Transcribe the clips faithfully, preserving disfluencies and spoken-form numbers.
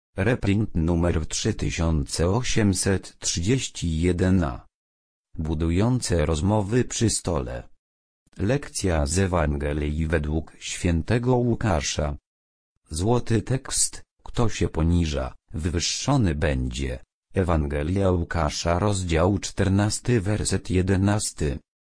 Reprint numer trzy tysiące osiemset trzydzieści jeden a. Budujące rozmowy przy stole. Lekcja z Ewangelii według świętego Łukasza. Złoty tekst: kto się poniża, wywyższony będzie. Ewangelia Łukasza, rozdział czternasty, werset jedenasty.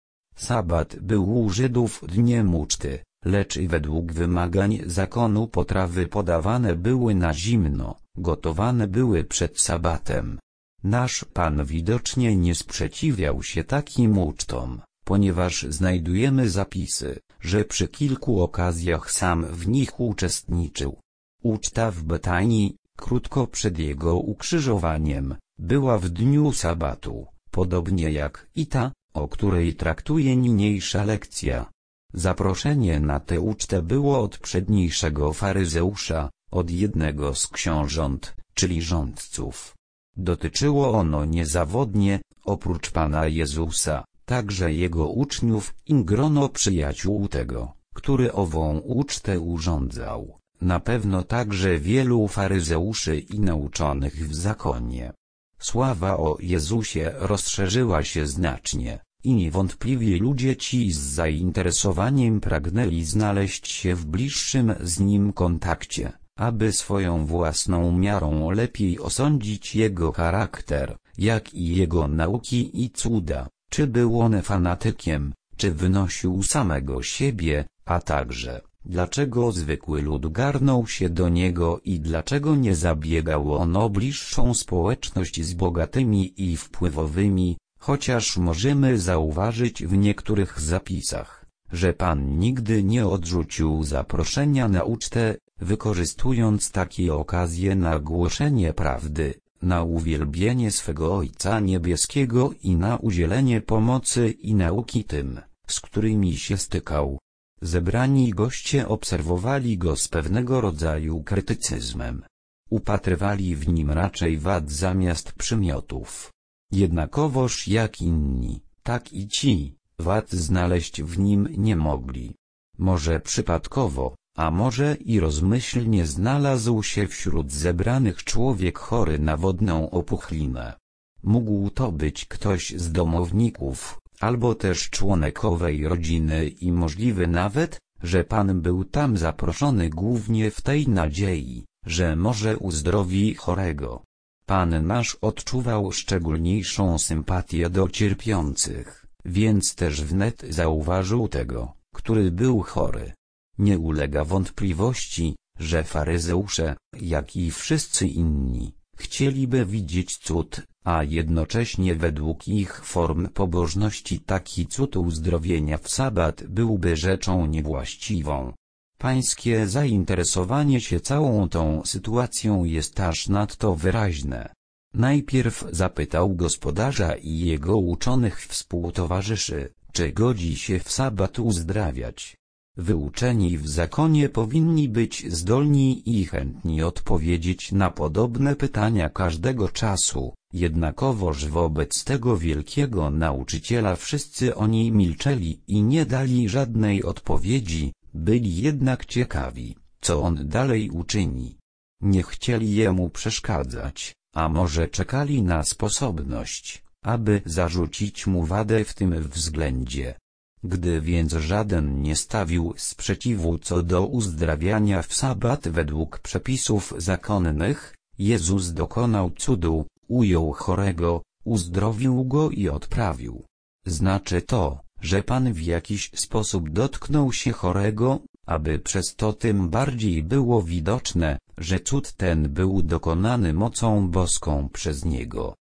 Sabat był u Żydów dniem uczty, lecz według wymagań zakonu potrawy podawane były na zimno, gotowane były przed sabatem. Nasz Pan widocznie nie sprzeciwiał się takim ucztom, ponieważ znajdujemy zapisy, że przy kilku okazjach sam w nich uczestniczył. Uczta w Betanii, krótko przed jego ukrzyżowaniem, była w dniu sabatu, podobnie jak i ta, o której traktuje niniejsza lekcja. Zaproszenie na tę ucztę było od przedniejszego faryzeusza, od jednego z książąt, czyli rządców. Dotyczyło ono niezawodnie, oprócz Pana Jezusa, także jego uczniów i grono przyjaciół tego, który ową ucztę urządzał, na pewno także wielu faryzeuszy i nauczonych w zakonie. Sława o Jezusie rozszerzyła się znacznie, i niewątpliwie ludzie ci z zainteresowaniem pragnęli znaleźć się w bliższym z Nim kontakcie, aby swoją własną miarą lepiej osądzić Jego charakter, jak i Jego nauki i cuda, czy był on fanatykiem, czy wynosił samego siebie, a także, dlaczego zwykły lud garnął się do Niego i dlaczego nie zabiegał on o bliższą społeczność z bogatymi i wpływowymi, chociaż możemy zauważyć w niektórych zapisach, że Pan nigdy nie odrzucił zaproszenia na ucztę, wykorzystując takie okazje na głoszenie prawdy, na uwielbienie swego Ojca Niebieskiego i na udzielenie pomocy i nauki tym, z którymi się stykał. Zebrani goście obserwowali go z pewnego rodzaju krytycyzmem. Upatrywali w nim raczej wad zamiast przymiotów. Jednakowoż jak inni, tak i ci, wad znaleźć w nim nie mogli. Może przypadkowo, a może i rozmyślnie znalazł się wśród zebranych człowiek chory na wodną opuchlinę. Mógł to być ktoś z domowników, albo też członek owej rodziny i możliwe nawet, że Pan był tam zaproszony głównie w tej nadziei, że może uzdrowi chorego. Pan nasz odczuwał szczególniejszą sympatię do cierpiących, więc też wnet zauważył tego, który był chory. Nie ulega wątpliwości, że faryzeusze, jak i wszyscy inni, chcieliby widzieć cud, a jednocześnie według ich form pobożności taki cud uzdrowienia w sabat byłby rzeczą niewłaściwą. Pańskie zainteresowanie się całą tą sytuacją jest aż nadto wyraźne. Najpierw zapytał gospodarza i jego uczonych współtowarzyszy, czy godzi się w sabat uzdrawiać. Wyuczeni w zakonie powinni być zdolni i chętni odpowiedzieć na podobne pytania każdego czasu, jednakowoż wobec tego wielkiego nauczyciela wszyscy oni milczeli i nie dali żadnej odpowiedzi, byli jednak ciekawi, co on dalej uczyni. Nie chcieli jemu przeszkadzać, a może czekali na sposobność, aby zarzucić mu wadę w tym względzie. Gdy więc żaden nie stawił sprzeciwu co do uzdrawiania w sabat według przepisów zakonnych, Jezus dokonał cudu, ujął chorego, uzdrowił go i odprawił. Znaczy to, że Pan w jakiś sposób dotknął się chorego, aby przez to tym bardziej było widoczne, że cud ten był dokonany mocą boską przez Niego.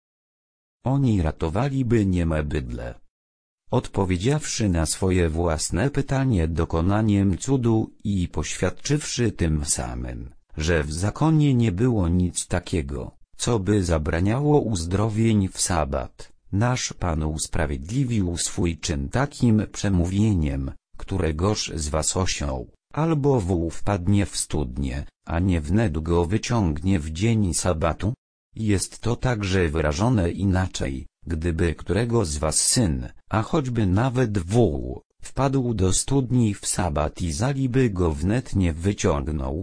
Oni ratowaliby nieme bydlę. Odpowiedziawszy na swoje własne pytanie dokonaniem cudu i poświadczywszy tym samym, że w zakonie nie było nic takiego, co by zabraniało uzdrowień w sabat, nasz Pan usprawiedliwił swój czyn takim przemówieniem, któregoż z was osioł, albo wół wpadnie w studnię, a nie wnet go wyciągnie w dzień sabatu? Jest to także wyrażone inaczej. Gdyby którego z was syn, a choćby nawet wół, wpadł do studni w sabat i zaliby go wnet nie wyciągnął,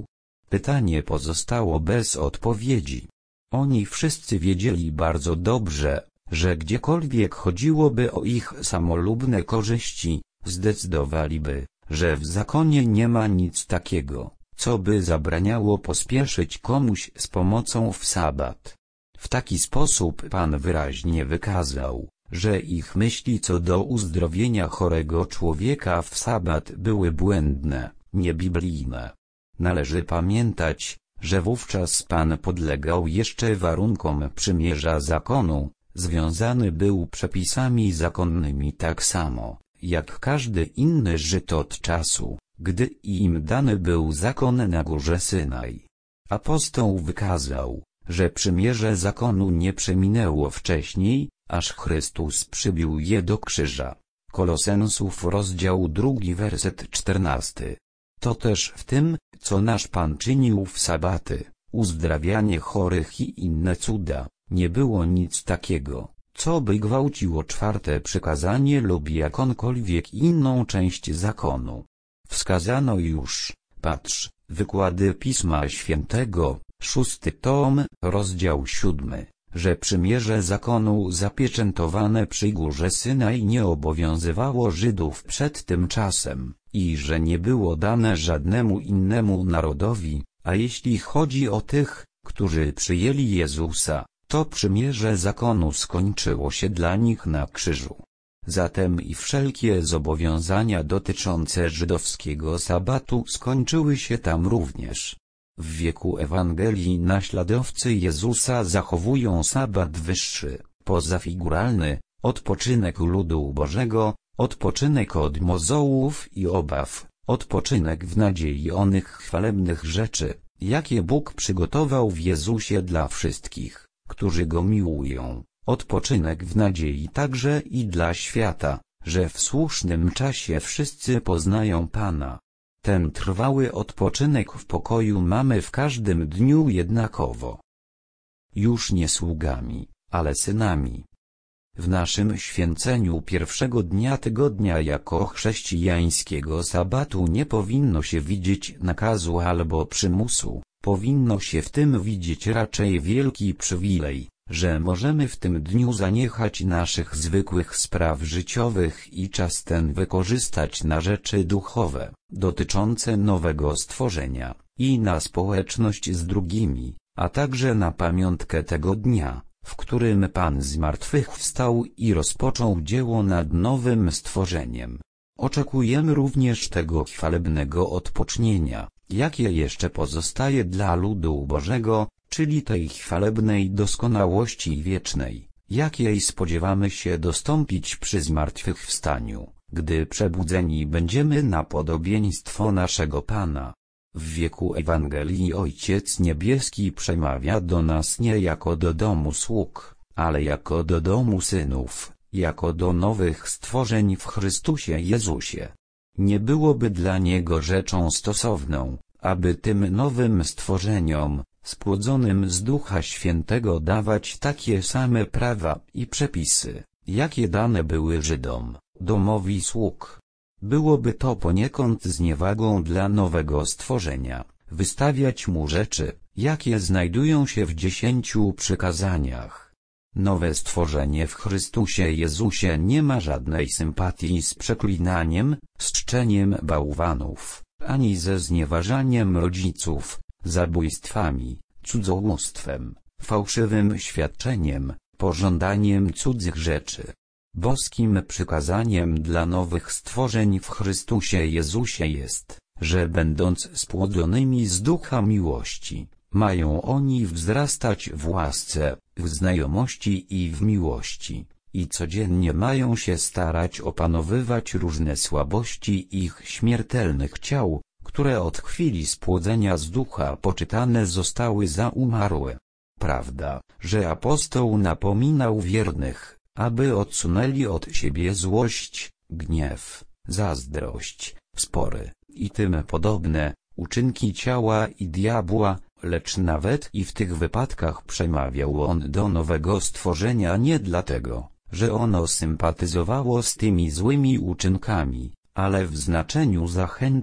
Pytanie pozostało bez odpowiedzi. Oni wszyscy wiedzieli bardzo dobrze, że gdziekolwiek chodziłoby o ich samolubne korzyści, zdecydowaliby, że w zakonie nie ma nic takiego, co by zabraniało pospieszyć komuś z pomocą w sabat. W taki sposób Pan wyraźnie wykazał, że ich myśli co do uzdrowienia chorego człowieka w sabat były błędne, niebiblijne. Należy pamiętać, że wówczas Pan podlegał jeszcze warunkom przymierza zakonu, związany był przepisami zakonnymi tak samo, jak każdy inny Żyd od czasu, gdy im dany był zakon na górze Synaj. Apostoł wykazał, że przymierze zakonu nie przeminęło wcześniej, aż Chrystus przybił je do krzyża. Kolosensów rozdział drugi werset czternasty. To też w tym, co nasz Pan czynił w sabaty, uzdrawianie chorych i inne cuda, nie było nic takiego, co by gwałciło czwarte przykazanie lub jakąkolwiek inną część zakonu. Wskazano już, patrz, wykłady Pisma Świętego, szósty tom, rozdział siódmy, że przymierze zakonu zapieczętowane przy górze Synaj nie obowiązywało Żydów przed tym czasem, i że nie było dane żadnemu innemu narodowi, a jeśli chodzi o tych, którzy przyjęli Jezusa, to przymierze zakonu skończyło się dla nich na krzyżu. Zatem i wszelkie zobowiązania dotyczące żydowskiego sabatu skończyły się tam również. W wieku Ewangelii naśladowcy Jezusa zachowują sabat wyższy, pozafiguralny, odpoczynek ludu Bożego, odpoczynek od mozołów i obaw, odpoczynek w nadziei onych chwalebnych rzeczy, jakie Bóg przygotował w Jezusie dla wszystkich, którzy Go miłują, odpoczynek w nadziei także i dla świata, że w słusznym czasie wszyscy poznają Pana. Ten trwały odpoczynek w pokoju mamy w każdym dniu jednakowo. Już nie sługami, ale synami. W naszym święceniu pierwszego dnia tygodnia jako chrześcijańskiego sabatu nie powinno się widzieć nakazu albo przymusu, powinno się w tym widzieć raczej wielki przywilej, że możemy w tym dniu zaniechać naszych zwykłych spraw życiowych i czas ten wykorzystać na rzeczy duchowe, dotyczące nowego stworzenia, i na społeczność z drugimi, a także na pamiątkę tego dnia, w którym Pan zmartwychwstał i rozpoczął dzieło nad nowym stworzeniem. Oczekujemy również tego chwalebnego odpocznienia, jakie jeszcze pozostaje dla ludu Bożego, czyli tej chwalebnej doskonałości wiecznej, jakiej spodziewamy się dostąpić przy zmartwychwstaniu, gdy przebudzeni będziemy na podobieństwo naszego Pana. W wieku Ewangelii Ojciec Niebieski przemawia do nas nie jako do domu sług, ale jako do domu synów, jako do nowych stworzeń w Chrystusie Jezusie. Nie byłoby dla Niego rzeczą stosowną, aby tym nowym stworzeniom, spłodzonym z Ducha Świętego, dawać takie same prawa i przepisy, jakie dane były Żydom, domowi sług. Byłoby to poniekąd zniewagą dla nowego stworzenia, wystawiać mu rzeczy, jakie znajdują się w dziesięciu przykazaniach. Nowe stworzenie w Chrystusie Jezusie nie ma żadnej sympatii z przeklinaniem, z czczeniem bałwanów, ani ze znieważaniem rodziców, zabójstwami, cudzołóstwem, fałszywym świadczeniem, pożądaniem cudzych rzeczy. Boskim przykazaniem dla nowych stworzeń w Chrystusie Jezusie jest, że będąc spłodzonymi z ducha miłości, mają oni wzrastać w łasce, w znajomości i w miłości, i codziennie mają się starać opanowywać różne słabości ich śmiertelnych ciał, które od chwili spłodzenia z ducha poczytane zostały za umarłe. Prawda, że apostoł napominał wiernych, aby odsunęli od siebie złość, gniew, zazdrość, spory i tym podobne uczynki ciała i diabła, lecz nawet i w tych wypadkach przemawiał on do nowego stworzenia nie dlatego, że ono sympatyzowało z tymi złymi uczynkami, ale w znaczeniu zachęty,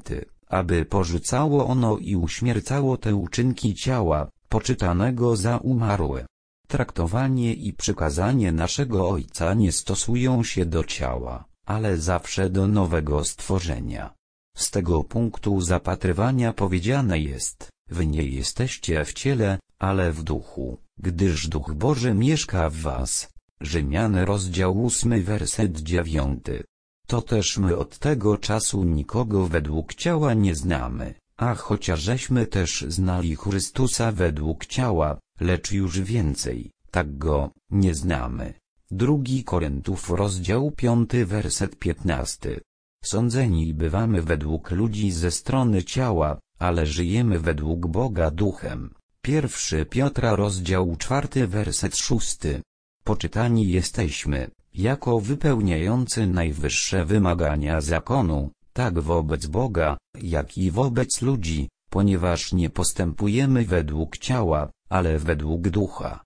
aby porzucało ono i uśmiercało te uczynki ciała, poczytanego za umarłe. Traktowanie i przykazanie naszego Ojca nie stosują się do ciała, ale zawsze do nowego stworzenia. Z tego punktu zapatrywania powiedziane jest: wy nie jesteście w ciele, ale w duchu, gdyż Duch Boży mieszka w was. Rzymian rozdział ósmy werset dziewiąty. To też my od tego czasu nikogo według ciała nie znamy, a chociażeśmy też znali Chrystusa według ciała, lecz już więcej, tak go nie znamy. Drugi Koryntów rozdział piąty werset piętnasty. Sądzeni bywamy według ludzi ze strony ciała, ale żyjemy według Boga duchem. Pierwszy Piotra rozdział czwarty werset szósty. Poczytani jesteśmy, jako wypełniający najwyższe wymagania zakonu, tak wobec Boga, jak i wobec ludzi, ponieważ nie postępujemy według ciała, ale według ducha.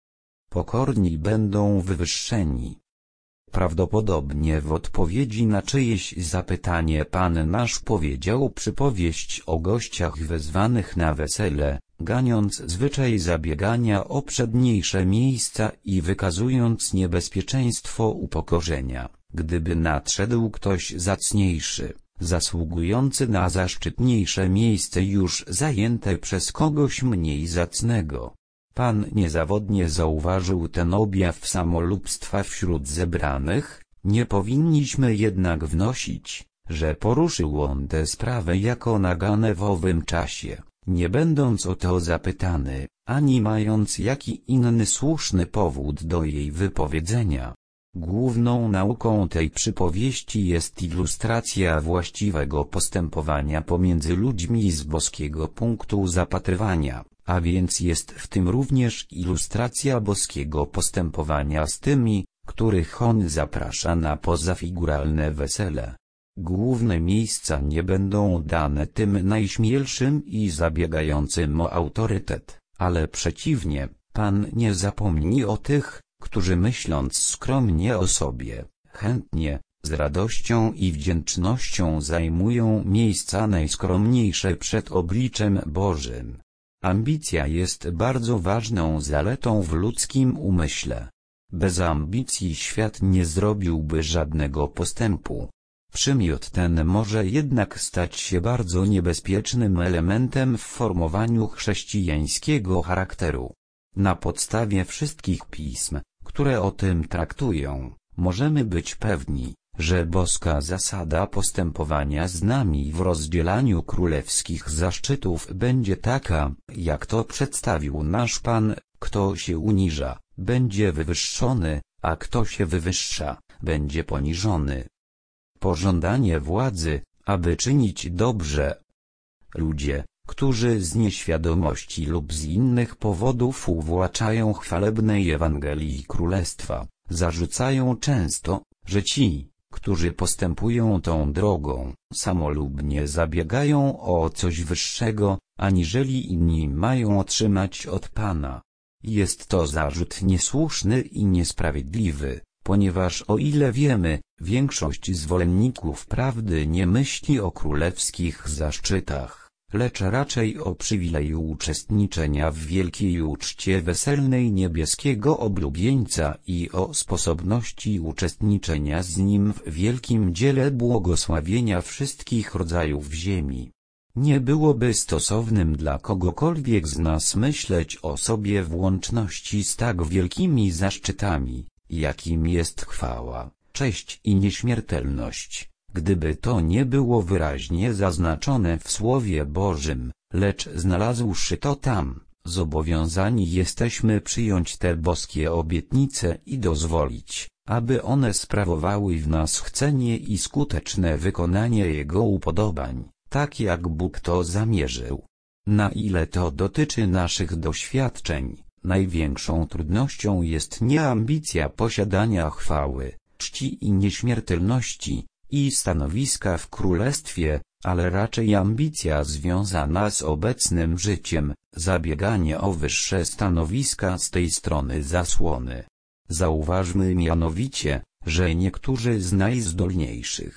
Pokorni będą wywyższeni. Prawdopodobnie w odpowiedzi na czyjeś zapytanie Pan nasz powiedział przypowieść o gościach wezwanych na wesele, ganiąc zwyczaj zabiegania o przedniejsze miejsca i wykazując niebezpieczeństwo upokorzenia, gdyby nadszedł ktoś zacniejszy, zasługujący na zaszczytniejsze miejsce już zajęte przez kogoś mniej zacnego. Pan niezawodnie zauważył ten objaw samolubstwa wśród zebranych, nie powinniśmy jednak wnosić, że poruszył on tę sprawę jako naganę w owym czasie, nie będąc o to zapytany, ani mając jaki inny słuszny powód do jej wypowiedzenia. Główną nauką tej przypowieści jest ilustracja właściwego postępowania pomiędzy ludźmi z boskiego punktu zapatrywania, a więc jest w tym również ilustracja boskiego postępowania z tymi, których on zaprasza na pozafiguralne wesele. Główne miejsca nie będą dane tym najśmielszym i zabiegającym o autorytet, ale przeciwnie, Pan nie zapomni o tych, którzy myśląc skromnie o sobie, chętnie, z radością i wdzięcznością zajmują miejsca najskromniejsze przed obliczem Bożym. Ambicja jest bardzo ważną zaletą w ludzkim umyśle. Bez ambicji świat nie zrobiłby żadnego postępu. Przymiot ten może jednak stać się bardzo niebezpiecznym elementem w formowaniu chrześcijańskiego charakteru. Na podstawie wszystkich pism, które o tym traktują, możemy być pewni, że boska zasada postępowania z nami w rozdzielaniu królewskich zaszczytów będzie taka, jak to przedstawił nasz Pan: kto się uniża, będzie wywyższony, a kto się wywyższa, będzie poniżony. Pożądanie władzy, aby czynić dobrze. Ludzie, którzy z nieświadomości lub z innych powodów uwłaczają chwalebnej Ewangelii Królestwa, zarzucają często, że ci, którzy postępują tą drogą, samolubnie zabiegają o coś wyższego, aniżeli inni mają otrzymać od Pana. Jest to zarzut niesłuszny i niesprawiedliwy, ponieważ o ile wiemy, większość zwolenników prawdy nie myśli o królewskich zaszczytach, lecz raczej o przywileju uczestniczenia w wielkiej uczcie weselnej niebieskiego oblubieńca i o sposobności uczestniczenia z nim w wielkim dziele błogosławienia wszystkich rodzajów ziemi. Nie byłoby stosownym dla kogokolwiek z nas myśleć o sobie w łączności z tak wielkimi zaszczytami, jakim jest chwała, cześć i nieśmiertelność, gdyby to nie było wyraźnie zaznaczone w Słowie Bożym, lecz znalazłszy to tam, zobowiązani jesteśmy przyjąć te boskie obietnice i dozwolić, aby one sprawowały w nas chcenie i skuteczne wykonanie Jego upodobań, tak jak Bóg to zamierzył. Na ile to dotyczy naszych doświadczeń, największą trudnością jest nie ambicja posiadania chwały, czci i nieśmiertelności, i stanowiska w królestwie, ale raczej ambicja związana z obecnym życiem, zabieganie o wyższe stanowiska z tej strony zasłony. Zauważmy mianowicie, że niektórzy z najzdolniejszych,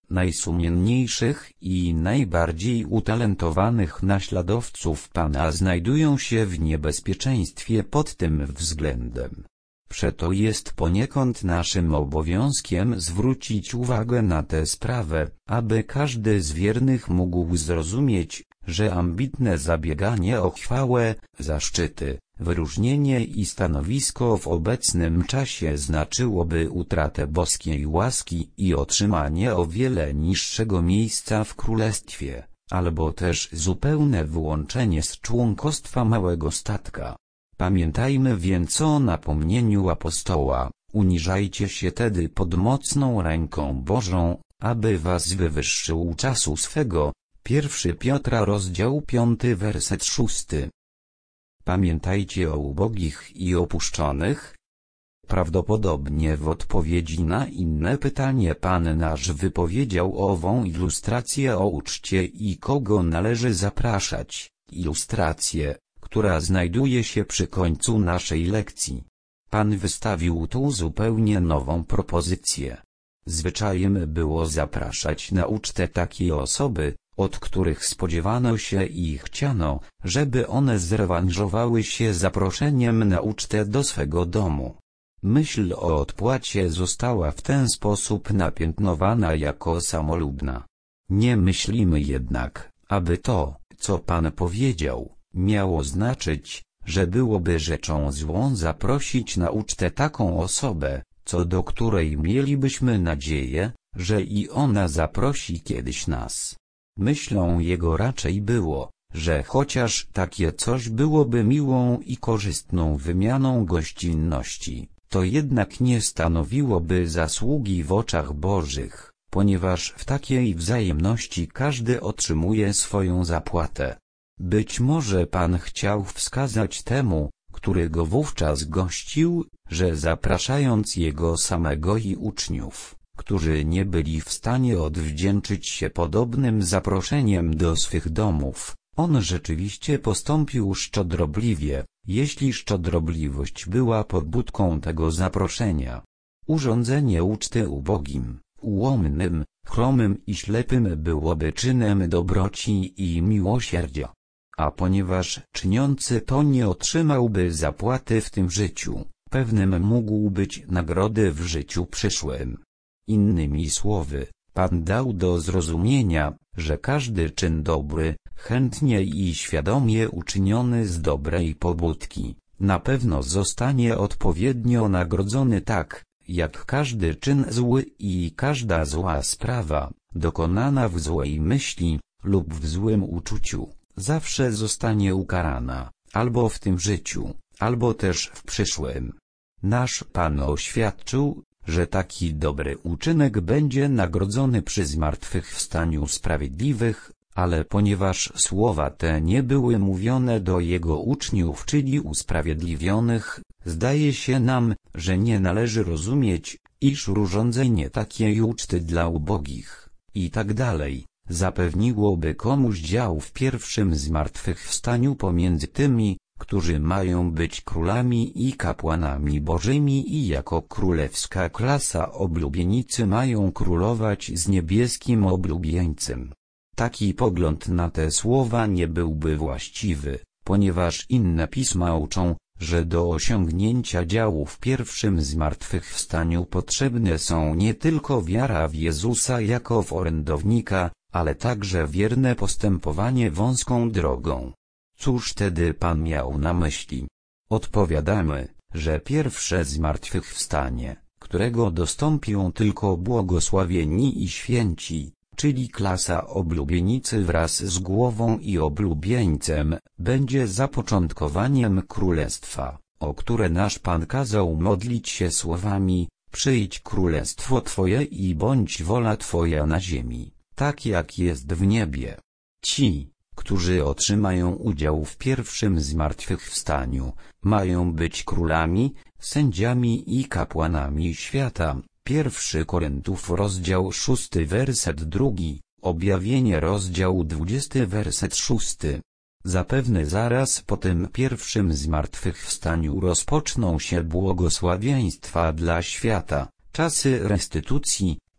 najsumienniejszych i najbardziej utalentowanych naśladowców Pana znajdują się w niebezpieczeństwie pod tym względem. Przeto jest poniekąd naszym obowiązkiem zwrócić uwagę na tę sprawę, aby każdy z wiernych mógł zrozumieć, że ambitne zabieganie o chwałę, zaszczyty, wyróżnienie i stanowisko w obecnym czasie znaczyłoby utratę boskiej łaski i otrzymanie o wiele niższego miejsca w królestwie, albo też zupełne wyłączenie z członkostwa małego statka. Pamiętajmy więc o napomnieniu apostoła: uniżajcie się tedy pod mocną ręką Bożą, aby was wywyższył czasu swego. Pierwszy Piotra rozdział piąty werset szósty. Pamiętajcie o ubogich i opuszczonych. Prawdopodobnie w odpowiedzi na inne pytanie Pan nasz wypowiedział ową ilustrację o uczcie i kogo należy zapraszać, ilustrację, która znajduje się przy końcu naszej lekcji. Pan wystawił tu zupełnie nową propozycję. Zwyczajem było zapraszać na ucztę takie osoby, od których spodziewano się i chciano, żeby one zrewanżowały się zaproszeniem na ucztę do swego domu. Myśl o odpłacie została w ten sposób napiętnowana jako samolubna. Nie myślimy jednak, aby to, co Pan powiedział, miało znaczyć, że byłoby rzeczą złą zaprosić na ucztę taką osobę, co do której mielibyśmy nadzieję, że i ona zaprosi kiedyś nas. Myślą jego raczej było, że chociaż takie coś byłoby miłą i korzystną wymianą gościnności, to jednak nie stanowiłoby zasługi w oczach Bożych, ponieważ w takiej wzajemności każdy otrzymuje swoją zapłatę. Być może Pan chciał wskazać temu, który go wówczas gościł, że zapraszając jego samego i uczniów, którzy nie byli w stanie odwdzięczyć się podobnym zaproszeniem do swych domów, on rzeczywiście postąpił szczodrobliwie, jeśli szczodrobliwość była pobudką tego zaproszenia. Urządzenie uczty ubogim, ułomnym, chromym i ślepym byłoby czynem dobroci i miłosierdzia. A ponieważ czyniący to nie otrzymałby zapłaty w tym życiu, pewnym mógł być nagrody w życiu przyszłym. Innymi słowy, Pan dał do zrozumienia, że każdy czyn dobry, chętnie i świadomie uczyniony z dobrej pobudki, na pewno zostanie odpowiednio nagrodzony tak, jak każdy czyn zły i każda zła sprawa, dokonana w złej myśli lub w złym uczuciu, zawsze zostanie ukarana, albo w tym życiu, albo też w przyszłym. Nasz Pan oświadczył, że taki dobry uczynek będzie nagrodzony przy zmartwychwstaniu sprawiedliwych, ale ponieważ słowa te nie były mówione do Jego uczniów, czyli usprawiedliwionych, zdaje się nam, że nie należy rozumieć, iż urządzenie takiej uczty dla ubogich, i tak dalej, zapewniłoby komuś dział w pierwszym zmartwychwstaniu pomiędzy tymi, którzy mają być królami i kapłanami bożymi i jako królewska klasa oblubienicy mają królować z niebieskim oblubieńcem. Taki pogląd na te słowa nie byłby właściwy, ponieważ inne pisma uczą, że do osiągnięcia działu w pierwszym zmartwychwstaniu potrzebne są nie tylko wiara w Jezusa jako w orędownika, ale także wierne postępowanie wąską drogą. Cóż tedy Pan miał na myśli? Odpowiadamy, że pierwsze zmartwychwstanie, którego dostąpią tylko błogosławieni i święci, czyli klasa oblubienicy wraz z głową i oblubieńcem, będzie zapoczątkowaniem królestwa, o które nasz Pan kazał modlić się słowami: przyjdź królestwo Twoje i bądź wola Twoja na ziemi, tak jak jest w niebie. Ci, którzy otrzymają udział w pierwszym zmartwychwstaniu, mają być królami, sędziami i kapłanami świata. Pierwszy Koryntiów rozdział szósty werset drugi, Objawienie rozdział dwudziesty werset szósty. Zapewne zaraz po tym pierwszym zmartwychwstaniu rozpoczną się błogosławieństwa dla świata, czasy restytucji,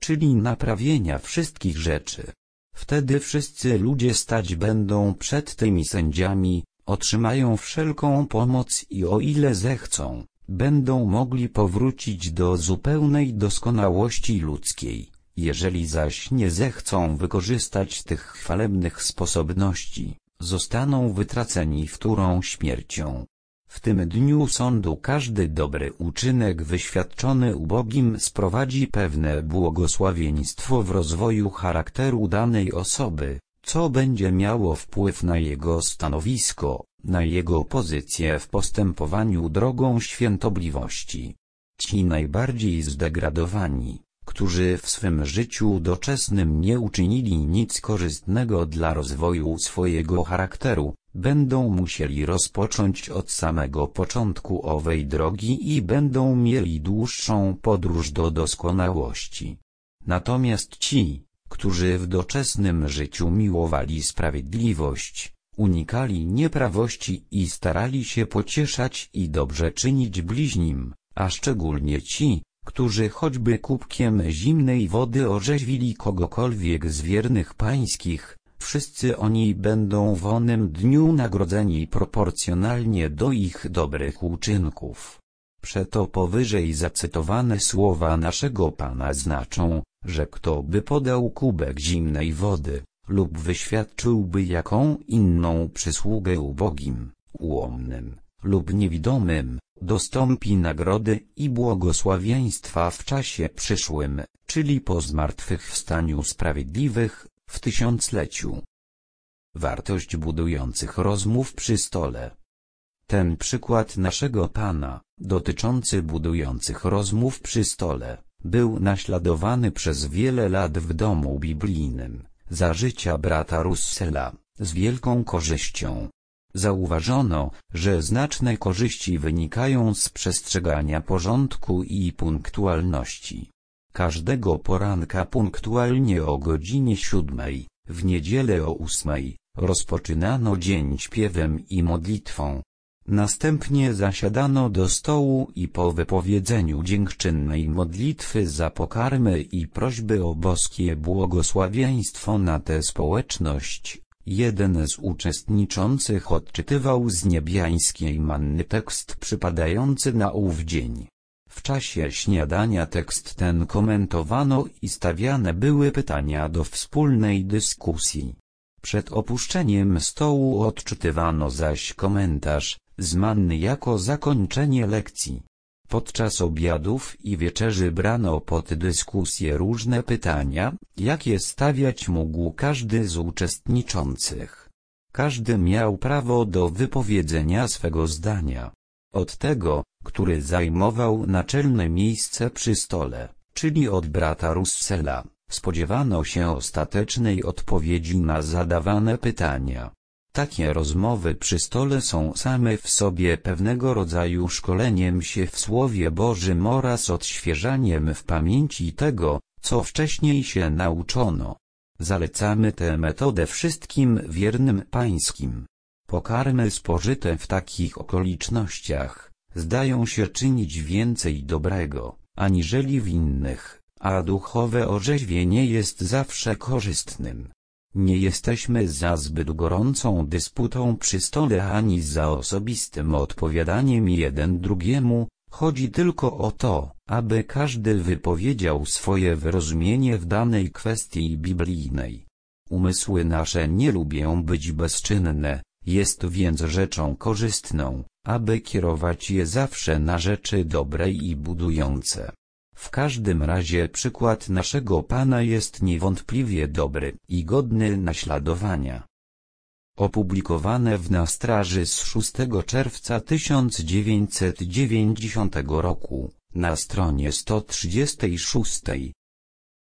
czyli naprawienia wszystkich rzeczy. Wtedy wszyscy ludzie stać będą przed tymi sędziami, otrzymają wszelką pomoc i o ile zechcą, będą mogli powrócić do zupełnej doskonałości ludzkiej. Jeżeli zaś nie zechcą wykorzystać tych chwalebnych sposobności, zostaną wytraceni wtórą śmiercią. W tym dniu sądu każdy dobry uczynek wyświadczony ubogim sprowadzi pewne błogosławieństwo w rozwoju charakteru danej osoby, co będzie miało wpływ na jego stanowisko, na jego pozycję w postępowaniu drogą świętobliwości. Ci najbardziej zdegradowani, którzy w swym życiu doczesnym nie uczynili nic korzystnego dla rozwoju swojego charakteru, będą musieli rozpocząć od samego początku owej drogi i będą mieli dłuższą podróż do doskonałości. Natomiast ci, którzy w doczesnym życiu miłowali sprawiedliwość, unikali nieprawości i starali się pocieszać i dobrze czynić bliźnim, a szczególnie ci, którzy choćby kubkiem zimnej wody orzeźwili kogokolwiek z wiernych pańskich, wszyscy oni będą w onym dniu nagrodzeni proporcjonalnie do ich dobrych uczynków. Przeto powyżej zacytowane słowa naszego Pana znaczą, że kto by podał kubek zimnej wody, lub wyświadczyłby jaką inną przysługę ubogim, ułomnym, lub niewidomym, dostąpi nagrody i błogosławieństwa w czasie przyszłym, czyli po zmartwychwstaniu sprawiedliwych, w tysiącleciu. Wartość budujących rozmów przy stole. Ten przykład naszego Pana, dotyczący budujących rozmów przy stole, był naśladowany przez wiele lat w domu biblijnym, za życia brata Russella, z wielką korzyścią. Zauważono, że znaczne korzyści wynikają z przestrzegania porządku i punktualności. Każdego poranka punktualnie o godzinie siódmej, w niedzielę o ósmej, rozpoczynano dzień śpiewem i modlitwą. Następnie zasiadano do stołu i po wypowiedzeniu dziękczynnej modlitwy za pokarmy i prośby o boskie błogosławieństwo na tę społeczność, jeden z uczestniczących odczytywał z niebiańskiej manny tekst przypadający na ów dzień. W czasie śniadania tekst ten komentowano i stawiane były pytania do wspólnej dyskusji. Przed opuszczeniem stołu odczytywano zaś komentarz z manny jako zakończenie lekcji. Podczas obiadów i wieczerzy brano pod dyskusję różne pytania, jakie stawiać mógł każdy z uczestniczących. Każdy miał prawo do wypowiedzenia swego zdania. Od tego, który zajmował naczelne miejsce przy stole, czyli od brata Russella, spodziewano się ostatecznej odpowiedzi na zadawane pytania. Takie rozmowy przy stole są same w sobie pewnego rodzaju szkoleniem się w Słowie Bożym oraz odświeżaniem w pamięci tego, co wcześniej się nauczono. Zalecamy tę metodę wszystkim wiernym pańskim. Pokarmy spożyte w takich okolicznościach zdają się czynić więcej dobrego, aniżeli w innych, a duchowe orzeźwienie jest zawsze korzystnym. Nie jesteśmy za zbyt gorącą dysputą przy stole ani za osobistym odpowiadaniem jeden drugiemu, chodzi tylko o to, aby każdy wypowiedział swoje wyrozumienie w danej kwestii biblijnej. Umysły nasze nie lubią być bezczynne, jest więc rzeczą korzystną, aby kierować je zawsze na rzeczy dobre i budujące. W każdym razie przykład naszego Pana jest niewątpliwie dobry i godny naśladowania. Opublikowane w Na Straży z szóstego czerwca tysiąc dziewięćset dziewięćdziesiątego roku, na stronie sto trzydziestej szóstej.